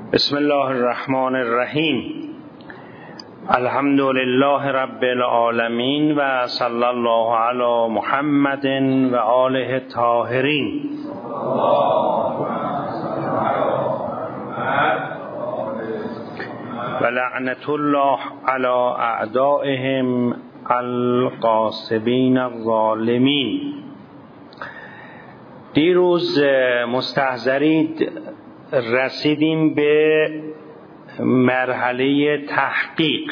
بسم الله الرحمن الرحیم. الحمد لله رب العالمین و صلی الله علی محمد و آله الطاهرین. و لعنت الله علی اعدائهم الغاصبین الظالمین. دیروز مستحضرید رسیدیم به مرحله تحقیق.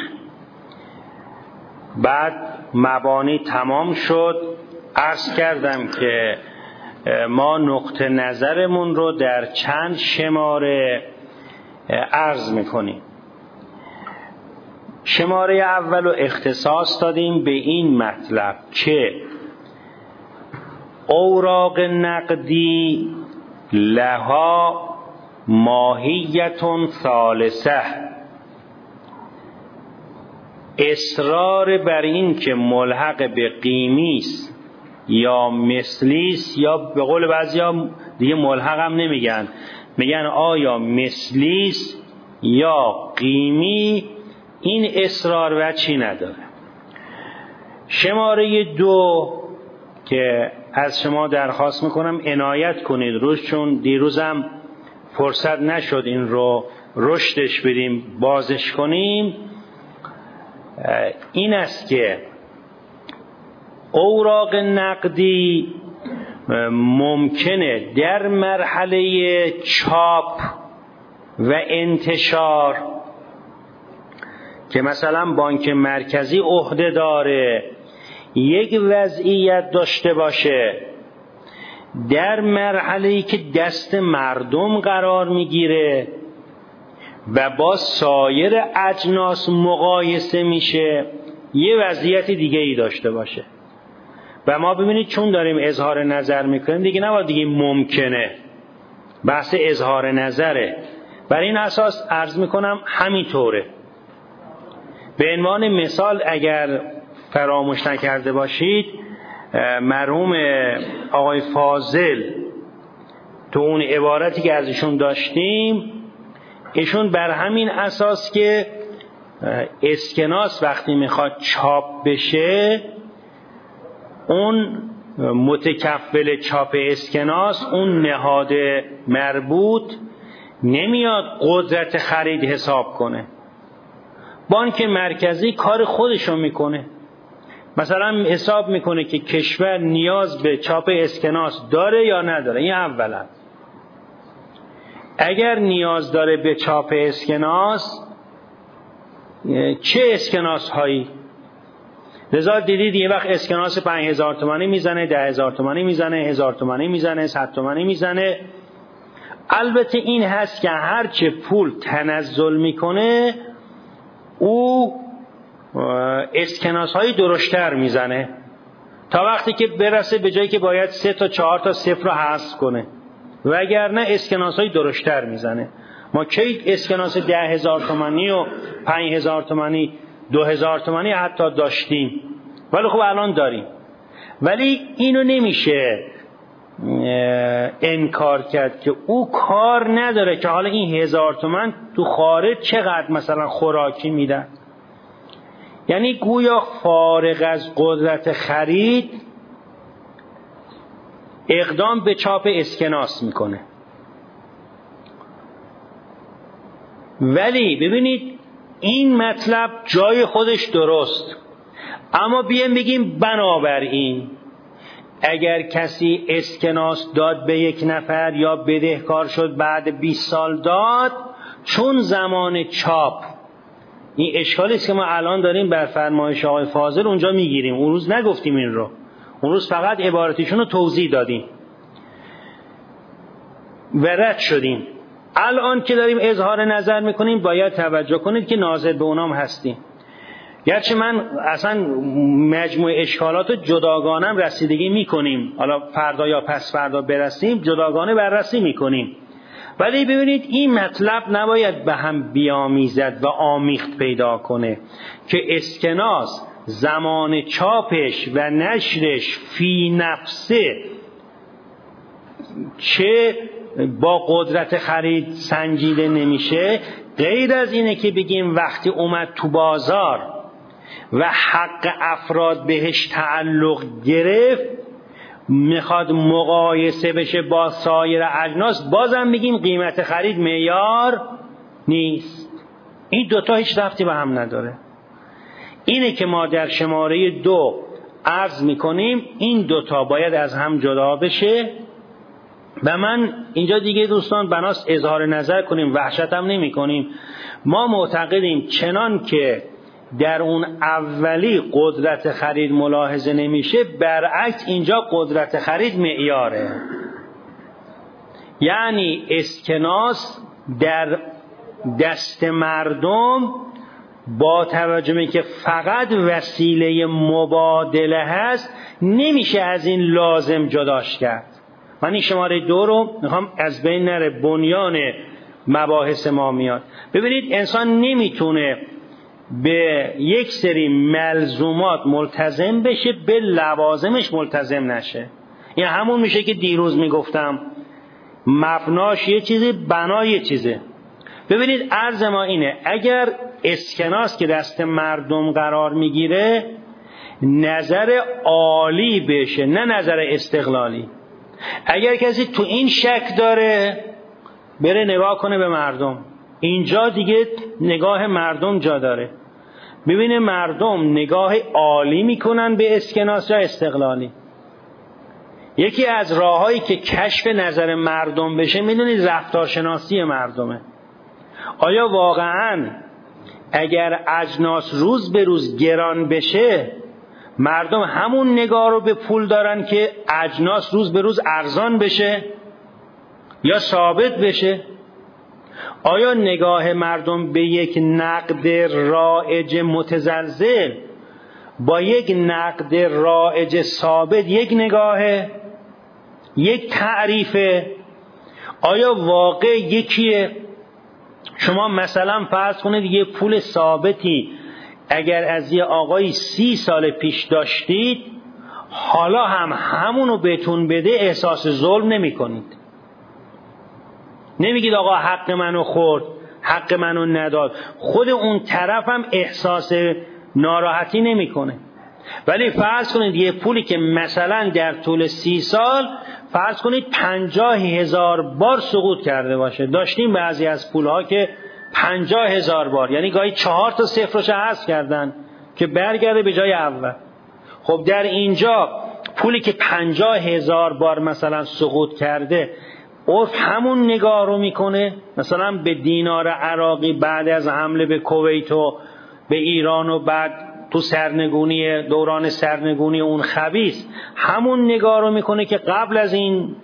بعد مبانی تمام شد. عرض کردم که ما نقطه نظرمون رو در چند شماره عرض میکنیم. شماره اول رو اختصاص دادیم به این مطلب که اوراق نقدی لها ماهیت ثالثه، اصرار بر این که ملحق به قیمی است یا مثلی است، یا به قول بعضیا دیگه ملحق هم نمیگن، میگن آیا مثلی است یا قیمی، این اصرار و چی نداره. شماره 2 که از شما درخواست میکنم عنایت کنید روش، چون دیروزم فرصت نشد این رو رشدش بدیم، بازش کنیم، این است که اوراق نقدی ممکنه در مرحله چاپ و انتشار که مثلا بانک مرکزی عهده داره یک وضعیت داشته باشه، در مرحله‌ای که دست مردم قرار میگیره و با سایر اجناس مقایسه میشه یه وضعیت دیگه ای داشته باشه. و ما ببینید چون داریم اظهار نظر میکنیم دیگه نباید دیگه ممکنه، بحث اظهار نظره. برای این اساس عرض میکنم همینطوره. به عنوان مثال اگر فراموش نکرده باشید، مرحوم آقای فاضل تو اون عبارتی که از ایشون داشتیم، ایشون بر همین اساس که اسکناس وقتی میخواد چاپ بشه، اون متکفل چاپ اسکناس، اون نهاد مربوط نمیاد قدرت خرید حساب کنه، بانک مرکزی کار خودشو میکنه. مثلا حساب میکنه که کشور نیاز به چاپ اسکناس داره یا نداره. این اولا. اگر نیاز داره به چاپ اسکناس، چه اسکناس هایی؟ لذا دیدید یه وقت اسکناس 5000 تومانی میزنه، 10000 تومانی میزنه، 1000 تومانی میزنه، 100 تومانی میزنه. البته این هست که هرچه پول تنزل میکنه او اسکناس های درشتر میزنه تا وقتی که برسه به جایی که باید 3 تا 4 تا صفر رو حذف کنه، وگرنه اسکناس های درشتر میزنه. ما کی اسکناس 10000 تومانی و 5000 تومانی 2000 تومانی حتی داشتیم، ولی خب الان داریم. ولی اینو نمیشه انکار کرد که او کار نداره که حالا این 1000 تومان تو خارج چقدر مثلا خوراکی میدن. یعنی گویا فارغ از قدرت خرید اقدام به چاپ اسکناس میکنه. ولی ببینید این مطلب جای خودش درست، اما بیایم بگیم بنابراین اگر کسی اسکناس داد به یک نفر یا بدهکار شد بعد 20 سال داد، چون زمان چاپ، این اشکالی است که ما الان داریم بر فرمایش آقای فاضل اونجا میگیریم. اون روز نگفتیم این رو، اون روز فقط عبارتشون رو توضیح دادیم و رد شدیم. الان که داریم اظهار نظر میکنیم باید توجه کنید که ناظر به اونام هستیم. گرچه من اصلا مجموع اشکالات رو جداگانه رسیدگی میکنیم، حالا فردا یا پس فردا برسیم جداگانه بررسی میکنیم، ولی ببینید این مطلب نباید به هم بیامیزد و آمیخت پیدا کنه که اسکناس زمان چاپش و نشرش فی نفسه چه با قدرت خرید سنجیده نمیشه، غیر از اینه که بگیم وقتی اومد تو بازار و حق افراد بهش تعلق گرفت میخواد مقایسه بشه با سایر اجناس، بازم میگیم قیمت خرید معیار نیست. این دوتا هیچ ربطی به هم نداره. اینه که ما در شماره 2 عرض میکنیم این دوتا باید از هم جدا بشه. و من اینجا دیگه دوستان بناست اظهار نظر کنیم، وحشت هم نمی کنیم. ما معتقدیم چنان که در اون اولی قدرت خرید ملاحظه نمیشه، برعکس اینجا قدرت خرید معیاره. یعنی اسکناس در دست مردم با توجه به که فقط وسیله مبادله هست نمیشه از این لازم جداش کرد. من این شماره 2 رو میخوام از بین نره، بنیان مباحث ما میاد. ببینید انسان نمیتونه به یک سری ملزومات ملتزم بشه به لوازمش ملتزم نشه. این همون میشه که دیروز میگفتم مبناش یه چیزی، بنا یه چیزه. ببینید عرض ما اینه، اگر اسکناس که دست مردم قرار میگیره نظر عالی بشه نه نظر استقلالی. اگر کسی تو این شک داره بره نگاه کنه به مردم، اینجا دیگه نگاه مردم جا داره، ببینه مردم نگاه عالی میکنن به اسکناس یا استقلالی. یکی از راههایی که کشف نظر مردم بشه میدونید رفتارشناسی مردمه. آیا واقعاً اگر اجناس روز به روز گران بشه مردم همون نگاه رو به پول دارن که اجناس روز به روز ارزان بشه یا ثابت بشه؟ آیا نگاه مردم به یک نقد رایج متزلزل با یک نقد رایج ثابت یک نگاهه، یک تعریفه؟ آیا واقع یکیه؟ شما مثلا فرض کنید یه پول ثابتی اگر از یه آقایی 30 سال پیش داشتید حالا هم همونو بهتون بده احساس ظلم نمی کنید. نمیگید آقا حق منو خورد، حق منو نداد. خود اون طرف هم احساس ناراحتی نمی کنه. ولی فرض کنید یه پولی که مثلا در طول 30 سال فرض کنید 50,000 بار سقوط کرده باشه. داشتیم بعضی از پولها که 50,000 بار، یعنی گاهی 4 تا صفرش حذف کردن که برگرده به جای اول. خب در اینجا پولی که 50,000 بار مثلا سقوط کرده، عرف همون نگاه رو میکنه مثلا به دینار عراقی بعد از حمله به کویت و به ایران و بعد تو سرنگونی دوران سرنگونی اون خبیث، همون نگاه رو میکنه که قبل از این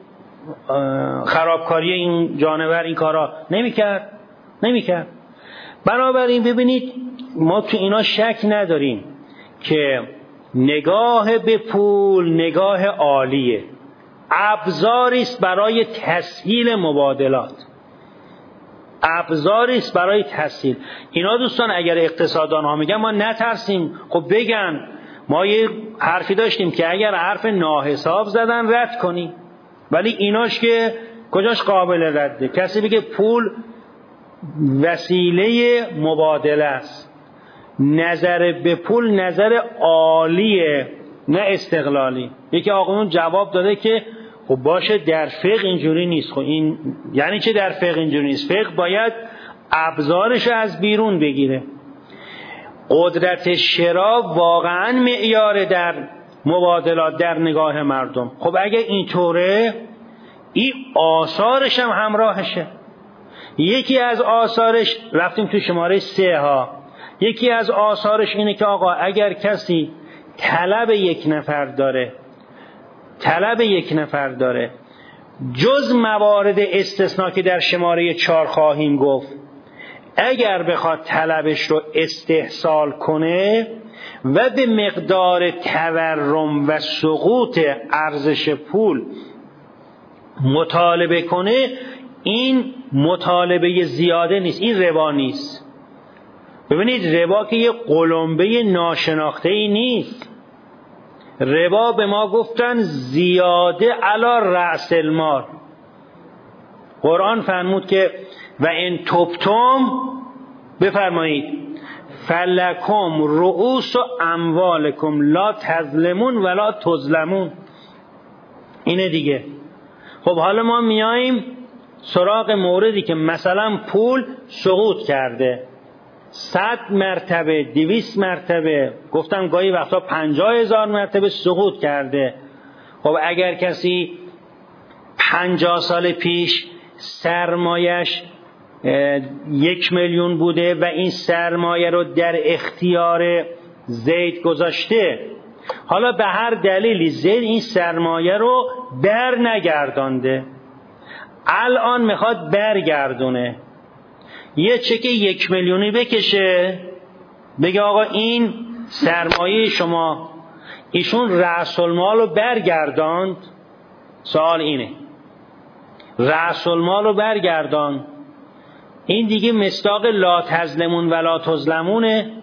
خرابکاری این جانور این کارا نمیکرد. بنابراین ببینید ما تو اینا شک نداریم که نگاه به پول نگاه عالیه، ابزاری است برای تسهیل مبادلات، ابزاری است برای تسهیل. اینا دوستان اگر اقتصاددان ها میگن ما نترسیم، خب بگن. ما یه حرفی داشتیم که اگر حرف ناحساب زدن رد کنیم، ولی ایناش که کجاش قابل رده؟ کسی بگه پول وسیله مبادله است، نظر به پول نظر عالیه نه استقلالی. یکی آقایون جواب داده که خب باشه در فقه اینجوری نیست. خب این یعنی چه در فقه اینجوری نیست؟ فقه باید ابزارش از بیرون بگیره. قدرت شرا واقعا معیار در مبادلات در نگاه مردم. خب اگه اینطوره این آثارش هم همراهشه. یکی از آثارش رفتیم تو شماره 3 ها، یکی از آثارش اینه که آقا اگر کسی طلب یک نفر داره جز موارد استثناء که در شماره 4 خواهیم گفت، اگر بخواد طلبش رو استحصال کنه و به مقدار تورم و سقوط ارزش پول مطالبه کنه، این مطالبه زیاده نیست، این ربا نیست. ببینید ربا که یه قلمبه ناشناخته‌ای نیست. ربا به ما گفتن زیاده علی رأس المال، قرآن فرمود که و ان تبتم، بفرمایید فلکم رؤوس اموالکم لا تظلمون ولا تظلمون. اینه دیگه. خب حالا ما میاییم سراغ موردی که مثلا پول سقوط کرده 100 مرتبه 200 مرتبه، گفتم گاهی وقتا 50,000 مرتبه سقوط کرده. خب اگر کسی 50 سال پیش سرمایش 1,000,000 بوده و این سرمایه رو در اختیار زید گذاشته، حالا به هر دلیلی زید این سرمایه رو بر نگردانده، الان میخواد برگردونه، یه چک 1,000,000 بکشه بگه آقا این سرمایه شما، ایشون رأس المال رو برگرداند. سوال اینه، رأس المال رو برگردان، این دیگه مصداق لا تظلمون ولا تظلمونه.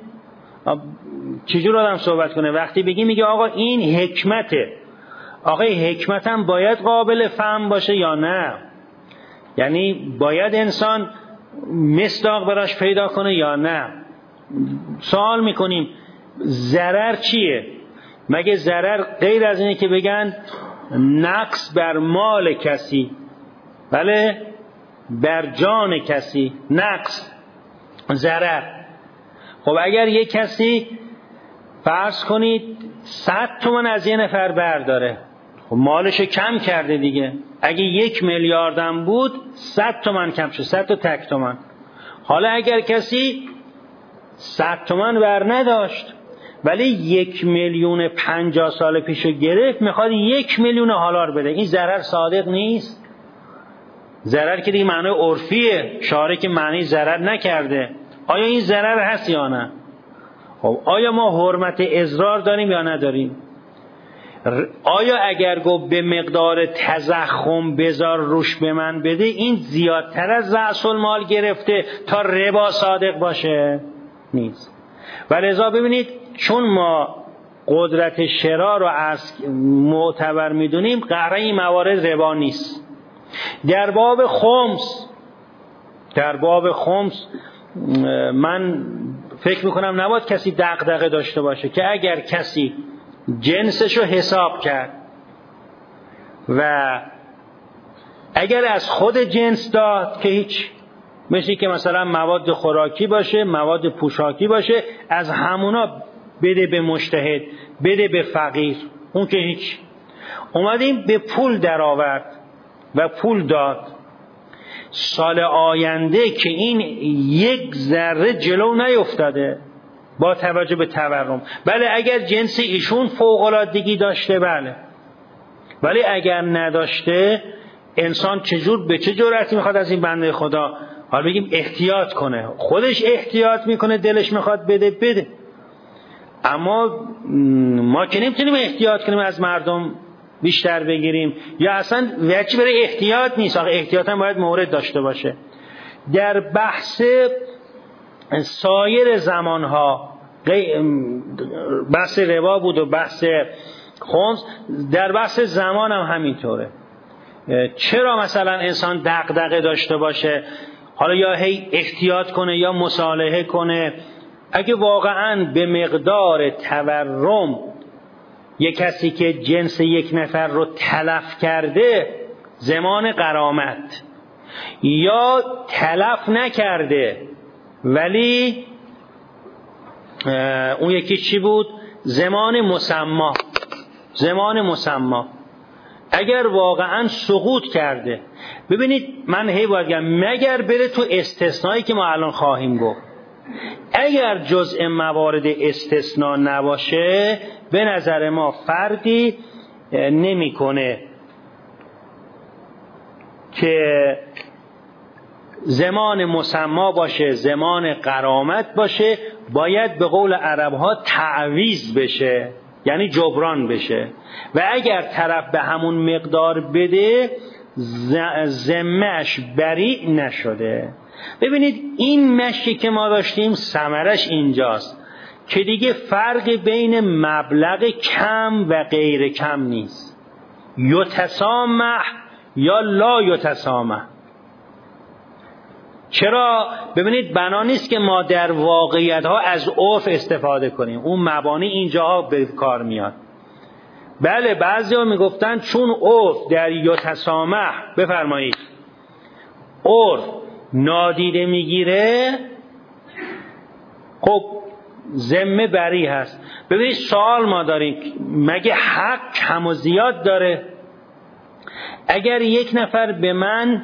چجور آدم صحبت کنه وقتی بگی میگه آقا این حکمته، آقا حکمت هم باید قابل فهم باشه یا نه؟ یعنی باید انسان مصداق براش پیدا کنه یا نه؟ سوال میکنیم ضرر چیه؟ مگه ضرر غیر از اینه که بگن نقص بر مال کسی، بله، بر جان کسی، نقص ضرر. خب اگر یک کسی فرض کنید 100 تومن از یه نفر برداره، خب مالشو کم کرده دیگه. اگه 1,000,000,000 هم بود 100 تومن کم شد، 100 تا تک تومن. حالا اگر کسی 100 تومن بر نداشت ولی 1,000,000 50 سال پیشو گرفت، میخواد 1,000,000 حالا رو بده، این ضرر صادق نیست؟ ضرر که دیگه معنی عرفیه، شارع که معنی ضرر نکرده. آیا این ضرر هست یا نه؟ خب آیا ما حرمت اضرار داریم یا نداریم؟ آیا اگر گفت به مقدار تضخم بذار روش به من بده، این زیادتر از رأس المال گرفته تا ربا صادق باشه؟ نیست. ولذا ببینید چون ما قدرت شرا رو از معتبر میدونیم، قراره این موارد ربا نیست. در باب خمس من فکر میکنم نباید کسی دغدغه داشته باشه که اگر کسی جنسشو حساب کرد و اگر از خود جنس داد که هیچ، مثل که مثلا مواد خوراکی باشه، مواد پوشاکی باشه، از همونا بده به مجتهد، بده به فقیر، اون که هیچ. اومدیم به پول در آورد و پول داد، سال آینده که این 1 ذره جلو نیفتاده با توجه به تورم، بله اگر جنس ایشون فوق‌العادگی داشته بله، ولی اگر نداشته انسان به چه جرأتی میخواد از این بنده خدا حالا بگیم احتیاط کنه؟ خودش احتیاط میکنه، دلش میخواد بده. اما ما که نمیتونیم احتیاط کنیم از مردم بیشتر بگیریم، یا اصلا وجه برای احتیاط نیست. آخه احتیاط هم باید مورد داشته باشه. در بحث سایر زمانها بحث ربا بود و بحث خمس، در بحث زمان هم همینطوره. چرا مثلا انسان دغدغه داشته باشه حالا یا هی احتیاط کنه یا مصالحه کنه؟ اگه واقعا به مقدار تورم یک کسی که جنس یک نفر رو تلف کرده زمان غرامت، یا تلف نکرده ولی اون یکی چی بود؟ زمان مسما، اگر واقعا سقوط کرده، ببینید من هی باید بگم مگر بره تو استثنایی که ما الان خواهیم گفت، اگر جزء موارد استثناء نباشه به نظر ما فرقی نمیکنه که زمان مسما باشه، زمان غرامت باشه، باید به قول عرب ها تعویض بشه، یعنی جبران بشه. و اگر طرف به همون مقدار بده ذمه‌اش بری نشده. ببینید این مشی که ما داشتیم ثمرش اینجاست که دیگه فرق بین مبلغ کم و غیر کم نیست، یتسامح یا لا یتسامح. چرا؟ ببینید بنا نیست که ما در واقعیت ها از عرف استفاده کنیم، اون مبانی اینجاها به کار میاد. بله بعضیا میگفتن چون عرف در یتسامح، بفرمایید، عرف نادیده میگیره، خب ذمه بری هست. ببینید سوال ما داریم، مگه حق کم و زیاد داره؟ اگر یک نفر به من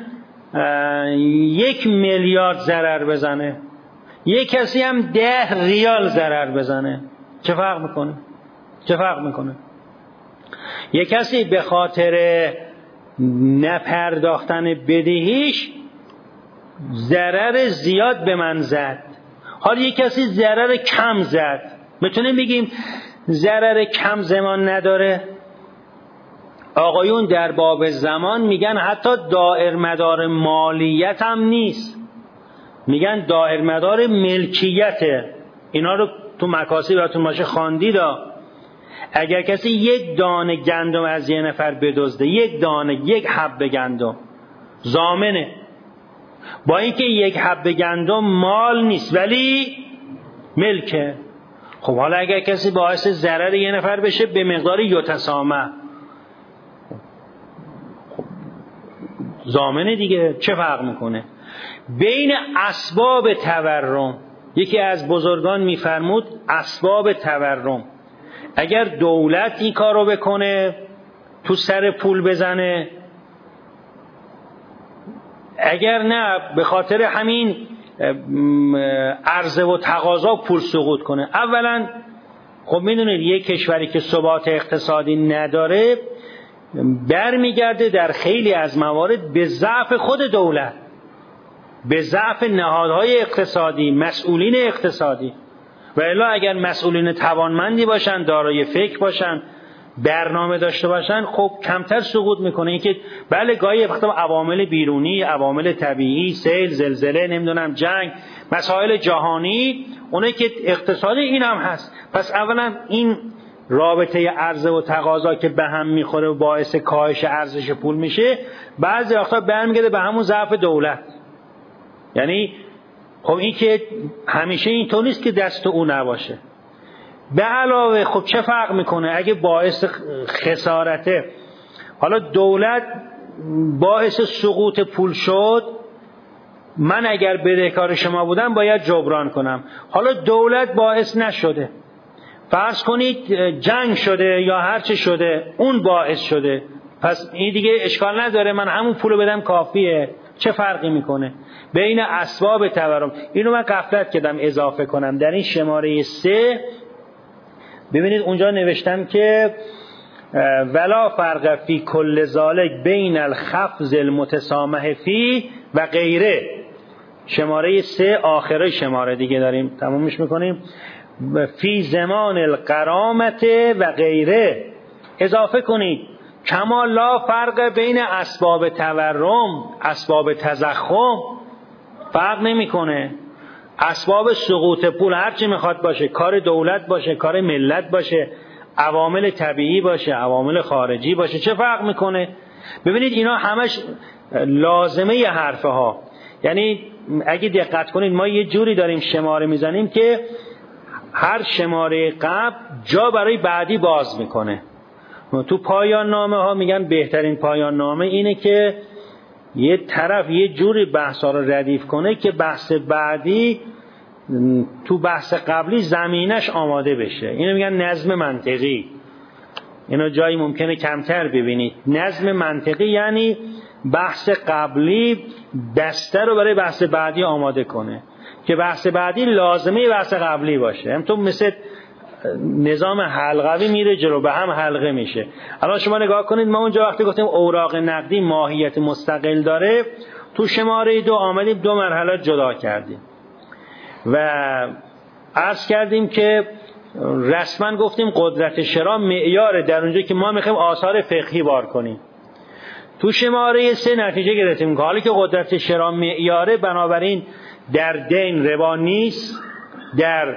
1 میلیارد ضرر بزنه، یک کسی هم 10 ریال ضرر بزنه، چه فرق میکنه؟ چه فرق میکنه؟ یک کسی به خاطر نپرداختن بدهیش ضرر زیاد به من زد، حالا یک کسی ضرر کم زد، میتونیم بگیم ضرر کم زمان نداره؟ آقایون در باب زمان میگن حتی دائر مدار مالیت هم نیست، میگن دائر مدار ملکیته. اینا رو تو مکاسب براتون باشه خواندید. اگر کسی 1 دانه گندم از یه نفر بدزده، 1 دانه، 1 حبه گندم، ضامنه، با اینکه 1 حبه گندم مال نیست ولی ملکه. خب حالا اگر کسی باعث ضرر یه نفر بشه به مقدار یتسامح، ضامنه دیگه، چه فرق میکنه؟ بین اسباب تورم، یکی از بزرگان میفرمود اسباب تورم، اگر دولت این کارو بکنه تو سر پول بزنه، اگر نه به خاطر همین عرضه و تقاضا پول سقوط کنه. اولا خب میدونید یک کشوری که ثبات اقتصادی نداره برمیگرده در خیلی از موارد به ضعف خود دولت، به ضعف نهادهای اقتصادی، مسئولین اقتصادی. و الا اگر مسئولین توانمندی باشن، دارای فکر باشن، برنامه داشته باشن، خب کمتر سقوط میکنه. اینکه بله گاهی وقتا عوامل بیرونی، عوامل طبیعی، سیل، زلزله، نمیدونم جنگ، مسائل جهانی، اونه که اقتصادی این هم هست. پس اولا این رابطه عرضه و تقاضا که به هم میخوره و باعث کاهش ارزش پول میشه، بعضی وقتا برمیگرده به همون ضعف دولت. یعنی خب این که همیشه اینطور نیست که دست او نباشه. به علاوه خب چه فرق میکنه اگه باعث خسارته؟ حالا دولت باعث سقوط پول شد، من اگر بدهکار شما بودم باید جبران کنم. حالا دولت باعث نشده، فرض کنید جنگ شده یا هر چه شده، اون باعث شده، پس این دیگه اشکال نداره، من همون پولو بدم کافیه. چه فرقی میکنه بین اسباب تورم؟ اینو من غفلت کردم اضافه کنم در این شماره 3. ببینید اونجا نوشتم که ولا فرق فی کل ذالک بین الخفض المتسامح فی و غیره. شماره 3 آخره شماره دیگه داریم تمومش میکنیم. فی زمان القرامت و غیره اضافه کنید کما لا فرق بین اسباب تورم، اسباب تضخم فرق نمیکنه. اسباب سقوط پول هرچی میخواد باشه، کار دولت باشه، کار ملت باشه، عوامل طبیعی باشه، عوامل خارجی باشه، چه فرق میکنه؟ ببینید اینا همش لازمه ی حرفه ها. یعنی اگه دقت کنید ما یه جوری داریم شماره میزنیم که هر شماره قبل جا برای بعدی باز میکنه. تو پایان نامه ها میگن بهترین پایان نامه اینه که یه طرف یه جوری بحث ها رو ردیف کنه که بحث بعدی تو بحث قبلی زمینش آماده بشه. اینو میگن نظم منطقی. اینو جایی ممکنه کمتر ببینید. نظم منطقی یعنی بحث قبلی بستر رو برای بحث بعدی آماده کنه که بحث بعدی لازمه بحث قبلی باشه. همونطور مثل نظام حلقوی میره جلو، به هم حلقه میشه. الان شما نگاه کنید، ما اونجا وقتی گفتیم اوراق نقدی ماهیت مستقل داره، تو شماره 2 آمدیم 2 مرحله جدا کردیم و عرض کردیم که رسما گفتیم قدرت شرا معیاره در اونجا که ما میخوایم آثار فقهی بار کنیم. تو شماره 3 نتیجه گرفتیم که حالی که قدرت شرا معیاره، بنابراین در دین ربا نیست، در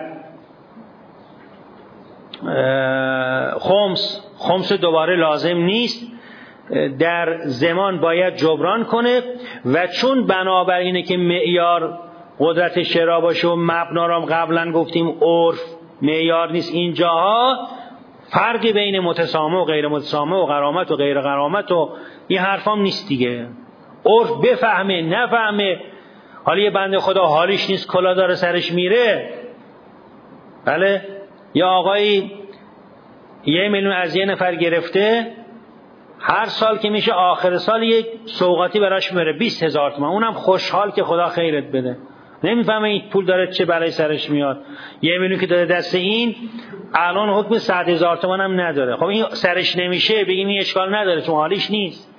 خمس دوباره لازم نیست، در زمان باید جبران کنه و چون بنابراینه که معیار قدرت شرا باشه و مبنا را قبلا گفتیم عرف معیار نیست، اینجاها فرقی بین متسامح و غیر متسامح و غرامت و غیر غرامت و این حرفام نیست دیگه. عرف بفهمه نفهمه، حالا یه بنده خدا حالیش نیست کلا داره سرش میره، بله، یا آقایی 1 میلیون از یه نفر گرفته، هر سال که میشه آخر سال یک سوغاتی براش میره 20,000 تومان، اونم خوشحال که خدا خیرت بده، نمیفهمه این پول داره چه برای سرش میاد. 1 میلیون که داره دست این الان حکم 100,000 تومان هم نداره، خب این سرش نمیشه بگیم این اشکال نداره چون حالیش نیست.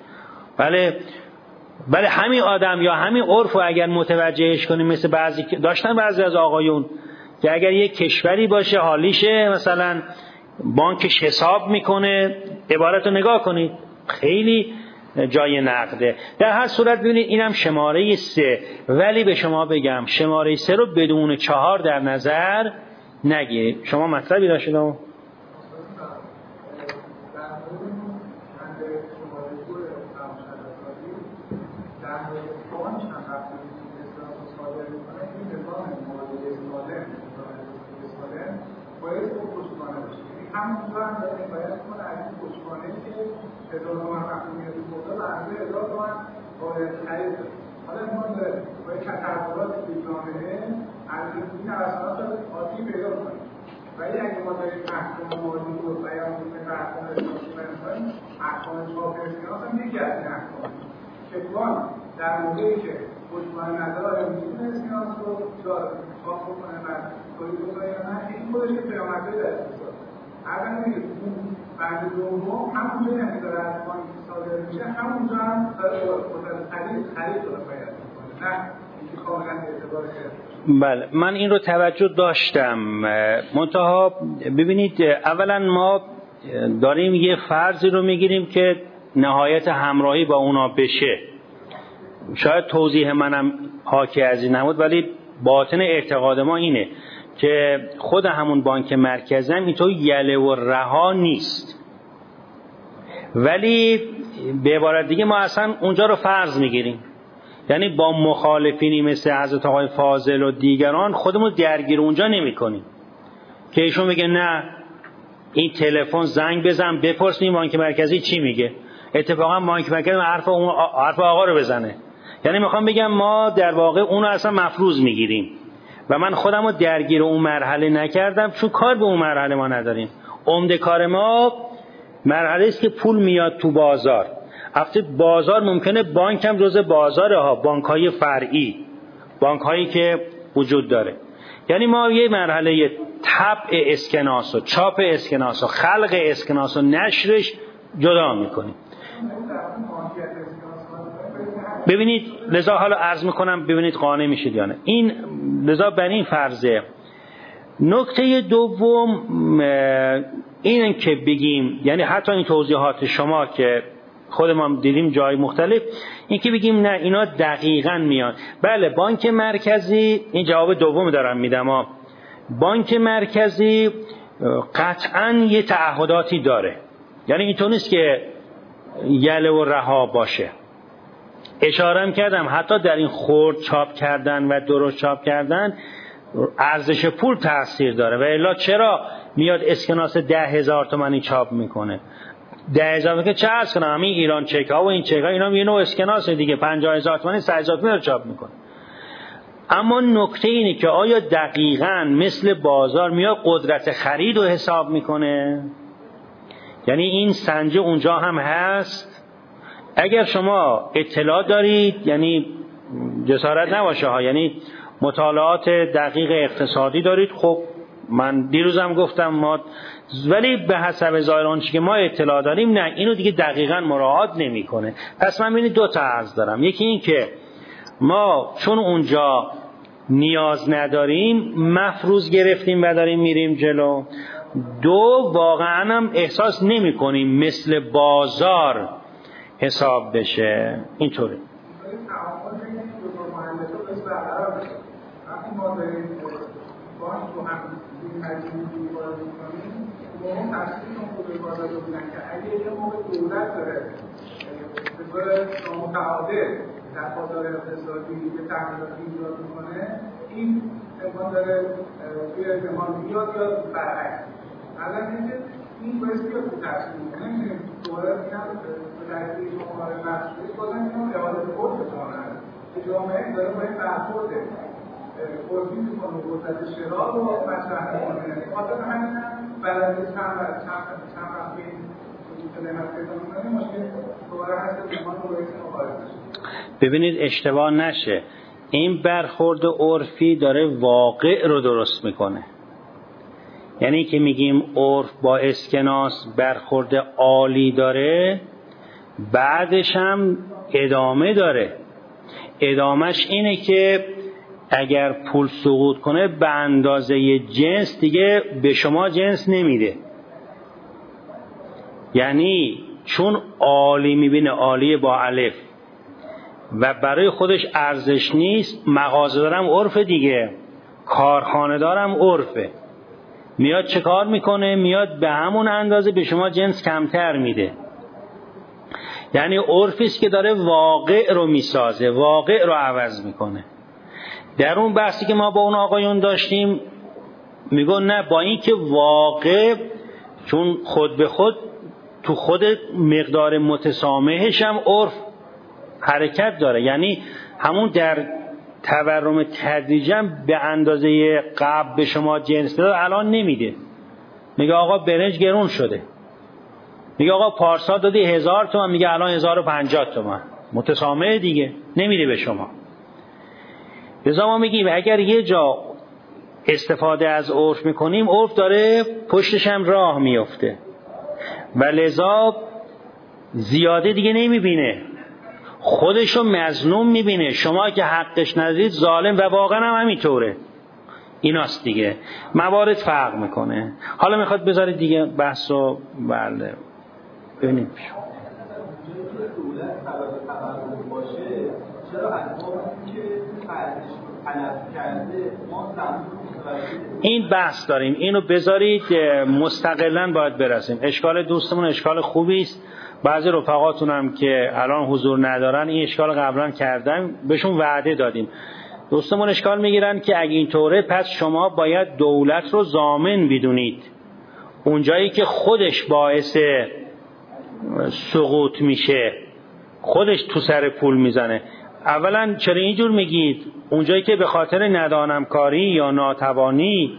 بله همین آدم یا همین عرف رو اگر متوجهش کنیم، مثل بعضی از آقایون که اگر یک کشوری باشه حالیشه، مثلا بانکش حساب میکنه، عبارت رو نگاه کنید خیلی جای نقده. در هر صورت ببینید اینم شماره 3، ولی به شما بگم شماره 3 رو بدون 4 در نظر نگیرید. شما مطلبی داشتید؟ همونجا هم داره باید کنه از این پشتوانه که 1000 تومن مخدومیت بوده و از 1000 تومن باید خرید داره. حالا امکان داره باید تطورات توی جامعه از این نوسانات عادی پیدا کنیم، ولی اگه ما داریم احکام مالی رو بیان کنیم و احکام اساسی بیان کنیم، احکام چاپ اسکناس هم یکی از این احکام که بانک در موقعی که پشتوانه نداره میتونه اسکناس رو چاپ بکنه و تولید بکنه یا نه، این خودش که پیامدهای در اقتصاد اگر میگه بعد دوم همونجا که داره از بانک صادر میشه همونجا هم داره خرید رو باید میکنه، نه اینکه کاملا اعتبار کرده. بله من این رو توجه داشتم، منتها ببینید اولا ما داریم یه فرضی رو میگیریم که نهایت همراهی با اونا بشه. شاید توضیح منم حاکی از این نبود، ولی باطن اعتقاد ما اینه که خود همون بانک مرکزی هم اینطور یله و رها نیست، ولی به عبارت دیگه ما اصلا اونجا رو فرض میگیریم، یعنی با مخالفینی مثل حضرت آقای فاضل و دیگران خودمون درگیر اونجا نمی کنیم که ایشون بگه نه این تلفن زنگ بزن بپرسیم بانک مرکزی چی میگه. اتفاقا بانک مرکزی حرف آقا رو بزنه، یعنی میخوام بگم ما در واقع اونو اصلا مفروض میگیریم و من خودم رو درگیر اون مرحله نکردم چون کار به اون مرحله ما نداریم. عمده کار ما مرحله است که پول میاد تو بازار. البته بازار ممکنه بانک هم جزء بازاره ها، بانک های فرعی، بانک هایی که وجود داره. یعنی ما یه مرحله طبع اسکناس و چاپ اسکناس و خلق اسکناس و نشرش جدا میکنیم. ببینید لذا حالا عرض میکنم ببینید قانع میشید یا نه. این لذا بر این فرضه. نکته دوم این که بگیم، یعنی حتی این توضیحات شما که خودمون دیدیم جای مختلف، این که بگیم نه اینا دقیقاً میان. بله بانک مرکزی، این جواب دوم دارم میدم، بانک مرکزی قطعاً یه تعهداتی داره، یعنی اینطور نیست که یله و رها باشه. اشاره کردم حتی در این خرد چاپ کردن و درست چاپ کردن ارزش پول تأثیر داره، و الا چرا میاد اسکناس 10,000 تومانی چاپ میکنه؟ 10,000 که چه عرض کنم، همین ایران چک ها و این چک ها اینا یه نوع اسکناس دیگه 50,000 تومانی 100,000 تومانی رو چاپ میکنه. اما نکته اینه که آیا دقیقاً مثل بازار میاد قدرت خرید رو حساب میکنه؟ یعنی این سنجه اونجا هم هست؟ اگر شما اطلاع دارید، یعنی جسارت نباشه ها، یعنی مطالعات دقیق اقتصادی دارید، خب من دیروزم گفتم ما، ولی به حسب ظاهر اون چیزی که ما اطلاع داریم نه اینو دیگه دقیقاً مراعات نمیکنه. پس من ببینید دو تا عرض دارم، یکی این که ما چون اونجا نیاز نداریم مفروض گرفتیم و داریم میریم جلو. دو، واقعاً هم احساس نمی‌کنیم مثل بازار حساب بشه. اینطوری بانک رو هم این مجموعی وارد می‌کنیم مهم تفصیلشون خود بازار رو بودن که اگه یه موقع دولت داره به طور نامتعادل در بازار اقتصادی به تغییراتی ایجاد میکنه این امکان داره توی زمان بیاد یا برعکس اگر اینکه این باعث بیاد تو تفصیل نمی‌تونیم دوباره میگم به دلیل شماره مسئولی بازم میگم رعایت کل بکنن که جامعه داره باید برخورد قربی میکنه قدرت شرا رو مطرح میکنه خاطر همین هم بلده چند وقتی ببینید اشتباه نشه، این برخورد عرفی داره واقع رو درست میکنه. یعنی که میگیم عرف با اسکناس برخورد عالی داره، بعدش هم ادامه داره. ادامهش اینه که اگر پول سقوط کنه به اندازه جنس دیگه به شما جنس نمیده. یعنی چون عالی میبینه، عالی با الف، و برای خودش ارزش نیست، مغازه دارم عرف دیگه، کارخانه دارم عرفه، میاد چه کار میکنه؟ میاد به همون اندازه به شما جنس کمتر میده. یعنی عرفیست که داره واقع رو میسازه، واقع رو عوض میکنه. در اون بحثی که ما با اون آقایون داشتیم میگن نه، با این که واقع چون خود به خود تو خود مقدار متسامحش هم عرف حرکت داره، یعنی همون در تورم تدریجا به اندازه قبل به شما جنس داد الان نمیده. میگه آقا برنج گرون شده، میگه آقا پارسال دادی 1000 تومان، میگه الان 1050 تومان، متسامح دیگه، نمیده به شما. لذا ما میگیم اگر یه جا استفاده از عرف میکنیم، عرف داره پشتش هم راه میفته و لذا زیاده دیگه نمیبینه، خودشو مظلوم میبینه. شما که حقش ندید ظالم، و واقعا هم همینطوره. ایناست دیگه، موارد فرق میکنه. حالا میخواد بذارید دیگه بحثو بله ببینیم. این بحث داریم، اینو بذارید مستقلاً باید برسیم. اشکال دوستمون اشکال خوبی است. بعضی رفقاتون هم که الان حضور ندارن این اشکال قبلا کردن، بهشون وعده دادیم. دوستمون اشکال میگیرن که اگه اینطوره پس شما باید دولت رو ضامن بدونید. اونجایی که خودش باعث سقوط میشه، خودش تو سر پول میزنه. اولا چرا اینجور میگید؟ اونجایی که به خاطر ندانمکاری یا ناتوانی،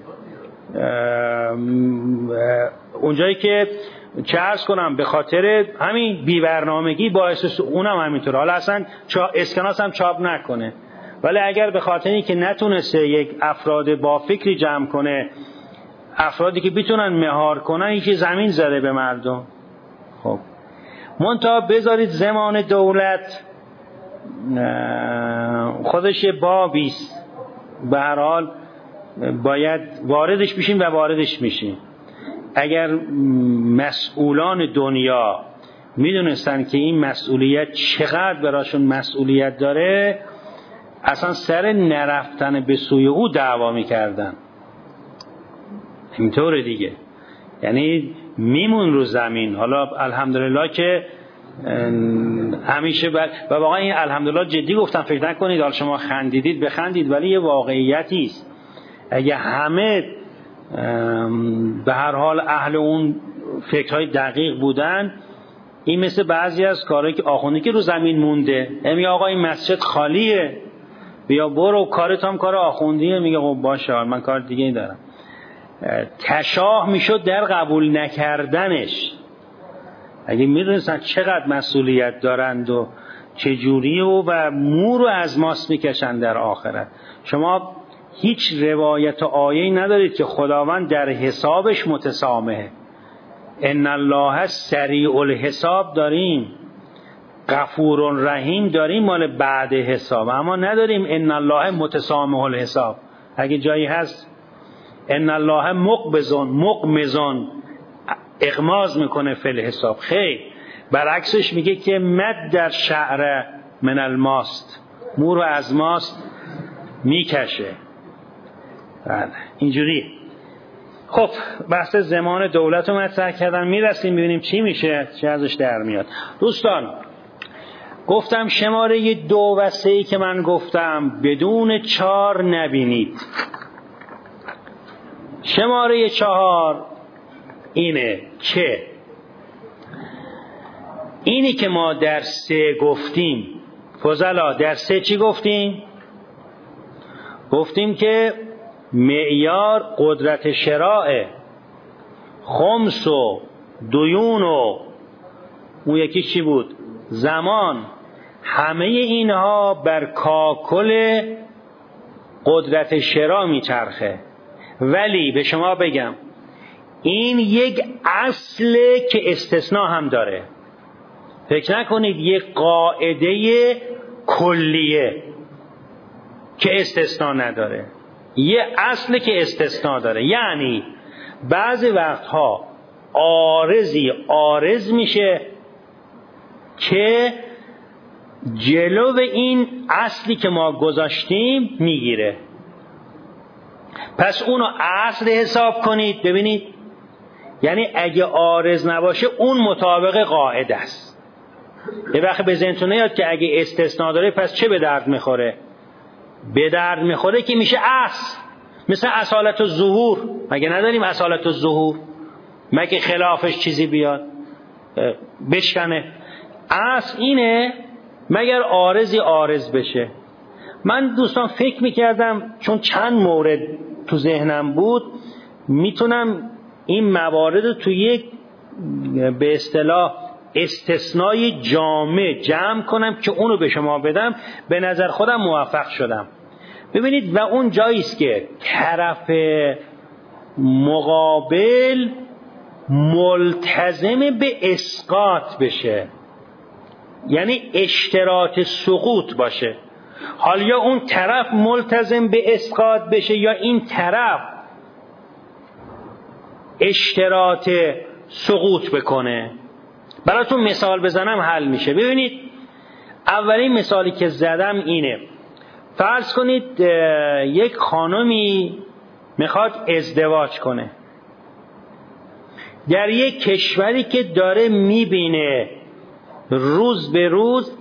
اونجایی که چه عرض کنم به خاطر همین بی‌برنامگی باعث اونم همینطوره. حالا اصلا اسکناس هم چاپ نکنه، ولی اگر به خاطر اینکه نتونسته یک افراد با فکری جمع کنه، افرادی که بتونن مهار کنن، یکی زمین زده به مردم. خب منتها بذارید زمان دولت خودش یه بابیست، به هر حال باید واردش بشیم و واردش میشیم. اگر مسئولان دنیا میدونستن که این مسئولیت چقدر براشون مسئولیت داره، اصلا سر نرفتن به سوی او دعوا میکردن. اینطوره دیگه، یعنی میمون رو زمین. حالا الحمدلله که همیشه و واقعا این الحمدلله جدی گفتم، فکر نکنید حالا شما خندیدید بخندید، ولی یه واقعیتی است. اگه همه به هر حال اهل اون فکرهای دقیق بودن، این مثل بعضی از کارهایی که آخوندی که رو زمین مونده، میگه آقا این مسجد خالیه، بیا برو، کارت هم کار آخوندیه، میگه خب باشه من کار دیگه ای دارم. تشاه میشد در قبول نکردنش. اگه میدونستن چقدر مسئولیت دارند و چجوری و مو رو از ماست میکشن در آخرت. شما هیچ روایت و آیه‌ای ندارید که خداوند در حسابش متسامحه. ان الله سریع الحساب داریم، غفور رحیم داریم مال بعد حساب، اما نداریم ان الله متسامح الحساب. اگه جایی هست ان الله مقمزون اغماز میکنه فی الحساب، خیر، برعکسش میگه که مد در شعر من الماست، مو رو از ماست میکشه. بله اینجوری. خب بحث زمان دولت رو مطرح کردن، میرسیم ببینیم چی میشه، چی ازش در میاد. دوستان گفتم شماره 2 و 3 که من گفتم بدون 4 نبینید. شماره 4 اینه که اینی که ما در 3 گفتیم، فضلا در 3 چی گفتیم؟ گفتیم که معیار قدرت شراء، خمس و دیون و اون یکی چی بود؟ زمان. همه اینها بر کاکل قدرت شراء میچرخه. ولی به شما بگم این یک اصله که استثناء هم داره. فکر نکنید یک قاعده کلیه که استثناء نداره، یه اصله که استثناء داره. یعنی بعضی وقتها عارضی عارض میشه که جلو این اصلی که ما گذاشتیم میگیره. پس اونو اصل حساب کنید ببینید. یعنی اگه عارض نباشه اون مطابق قاعده است. یه وقت به ذهنتون نیاد که اگه استثناء داره پس چه به درد میخوره؟ به درد میخوره که میشه اصل. مثل اصالت الظهور، مگه نداریم اصالت الظهور؟ مگه خلافش چیزی بیاد بشکنه؟ اصل اینه مگر عارضی عارض بشه. من دوستان فکر میکردم چون چند مورد تو ذهنم بود میتونم این موارد رو تو یک به اصطلاح استثنای جمع کنم که اونو به شما بدم. به نظر خودم موفق شدم. ببینید و اون جاییست که طرف مقابل ملتزم به اسقاط بشه، یعنی اشتراط سقوط باشه. حالا یا اون طرف ملتزم به اسقاط بشه یا این طرف اشتراط سقوط بکنه. براتون مثال بزنم حل میشه. ببینید اولین مثالی که زدم اینه. فرض کنید یک خانمی میخواد ازدواج کنه در یک کشوری که داره میبینه روز به روز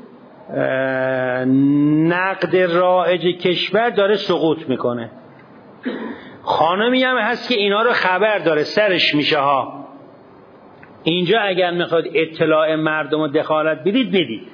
نقد رایج کشور داره سقوط میکنه. خانمی هم هست که اینا رو خبر داره، سرش میشه ها. اینجا اگر میخواد اطلاع مردم و دخالت بدید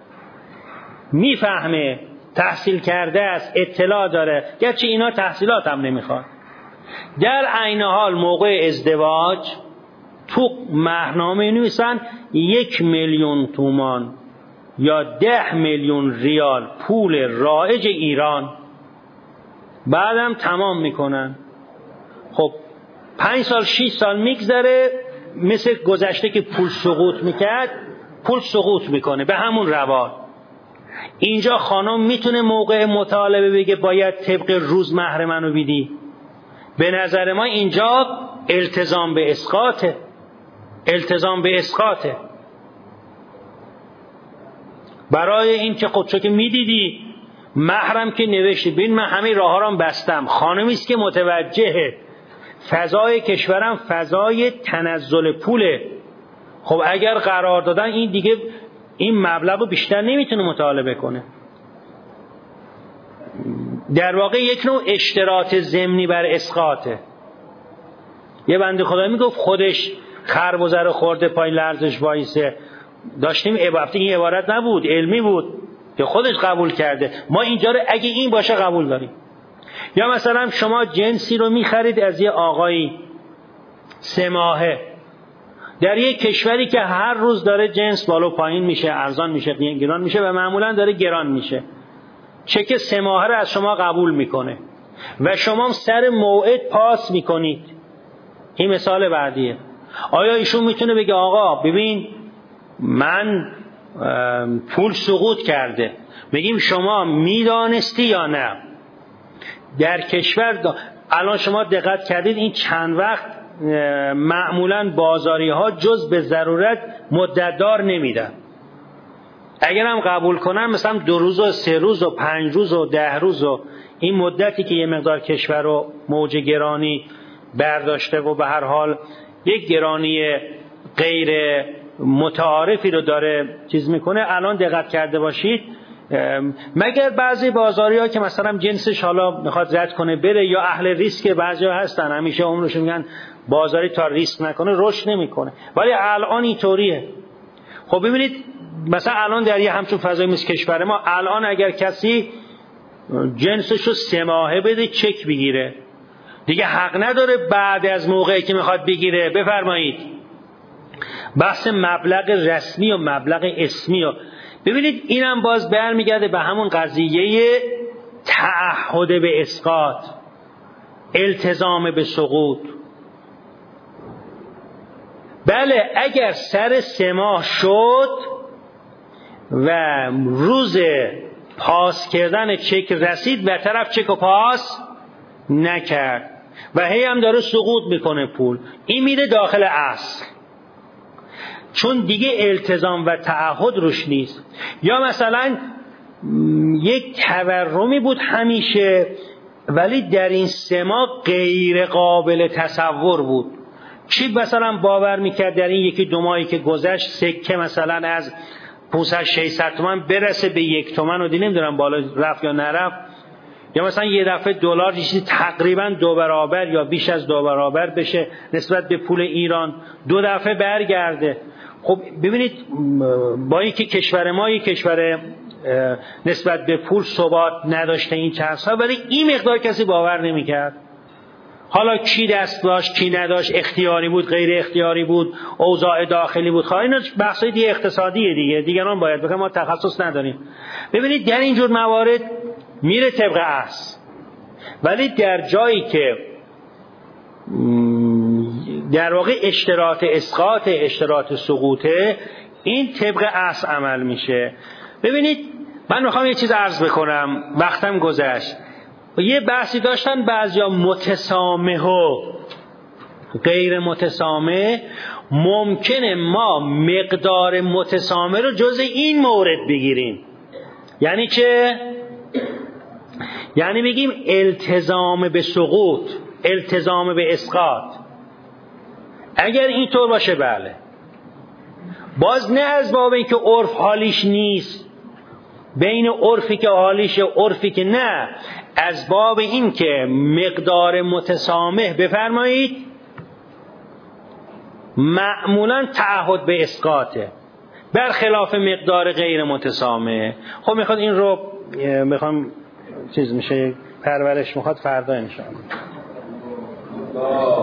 میفهمه، تحصیل کرده است، اطلاع داره، گرچه اینا تحصیلات هم نمیخواد. در عین حال موقع ازدواج تو مهرنامه نویسن 1,000,000 تومان یا 10,000,000 ریال پول رایج ایران، بعدم تمام میکنن. خب 5 سال 6 سال میگذره، مثل گذشته که پول سقوط میکرد پول سقوط میکنه به همون روال. اینجا خانم میتونه موقع مطالبه بگه باید طبق روز مهر منو بدی؟ به نظر ما اینجا التزام به اسقاطه. التزام به اسقاطه. برای این که خودشو که میدیدی محرم که نوشتی ببین من همه راه ها رو بستم. خانمی است که متوجهه فضای کشورم فضای تنزل پوله. خب اگر قرار دادن این دیگه این مبلغ رو بیشتر نمیتونه مطالبه کنه. در واقع یک نوع اشتراط ضمنی بر اسقاطه. یه بنده خدا میگفت خودش خربزه رو خورده پای لرزش وایسه. داشتیم این عبارت نبود، علمی بود که خودش قبول کرده. ما اینجا رو اگه این باشه قبول داریم. یا مثلا شما جنسی رو میخرید از یه آقایی 3 ماهه در یک کشوری که هر روز داره جنس بالا پایین میشه، ارزان میشه، گران میشه و معمولا داره گران میشه، چک 3 ماهه رو از شما قبول میکنه و شما سر موعد پاس میکنید. این مثال بعدیه. آیا ایشون میتونه بگه آقا ببین من پول سقوط کرده؟ بگیم شما میدانستی یا نه؟ در کشور الان شما دقت کردید این چند وقت معمولاً بازاری ها جز به ضرورت مدتدار نمیدن. اگر هم قبول کنن مثلا 2 روز و 3 روز و 5 روز و 10 روز و این مدتی که یه مقدار کشور رو موج گرانی برداشته و به هر حال یک گرانی غیر متعارفی رو داره چیز میکنه، الان دقت کرده باشید مگر بعضی بازاری‌ها که مثلا جنسش حالا میخواد رد کنه بره، یا اهل ریسک بعضیا هستن همیشه عمرش میگن بازاری تا ریسک نکنه رشد نمیکنه، ولی الان اینطوریه. خب ببینید مثلا الان در یه همچون فضای مثل کشور ما، الان اگر کسی جنسشو 3 ماهه بده چک بگیره، دیگه حق نداره بعد از موقعی که میخواد بگیره. بفرمایید بحث مبلغ رسمی و مبلغ اسمی و ببینید اینم باز برمیگرده به همون قضیه تعهد به اسقاط، التزام به سقوط. بله اگر سر 3 ماه شد و روز پاس کردن چک رسید و طرف چک و پاس نکرد و هی هم داره سقوط میکنه پول، این میره داخل اصل، چون دیگه التزام و تعهد روش نیست. یا مثلا یک تورمی بود همیشه ولی در این 3 ماه غیر قابل تصور بود. چی مثلا باور میکرد در این 1-2 ماهی که گذشت سکه مثلا از 500-600 تومان برسه به 1 تومن و نمیدونم بالا رفت یا نرفت، یا مثلا یه دفعه دلار چیزی تقریبا 2 برابر یا بیش از 2 برابر بشه نسبت به پول ایران، 2 دفعه برگرده. خب ببینید با اینکه کشور ما یک کشور نسبت به پول ثبات نداشته این چند سال، ولی این مقدار کسی باور نمی‌کرد. حالا کی دست داشت کی نداشت، اختیاری بود غیر اختیاری بود، اوضاع داخلی بود، اینا بحثای دیگه اقتصادیه دیگران باید بگم، ما تخصص نداریم. ببینید در اینجور موارد میره طبق اصل، ولی در جایی که در واقع اشتراط اسقاط اشتراط سقوطه، این طبق اصل عمل میشه. ببینید من میخوام یه چیز عرض بکنم، وقتم گذشت. یه بحثی داشتن بعضیا متسامح و غیر متسامح، ممکنه ما مقدار متسامح رو جز این مورد بگیریم. یعنی چه؟ یعنی بگیم التزام به سقوط، التزام به اسقاط. اگر اینطور باشه بله، باز نه از باب اینکه عرف حالیش نیست، بین عرفی که حالیشه عرفی که نه، از باب این که مقدار متسامح بفرمایید معمولا تعهد به اسقاطه برخلاف مقدار غیر متسامح. خب میخواد این رو میخوام چیز میشه پرورش میخواد فردا انشاءالله.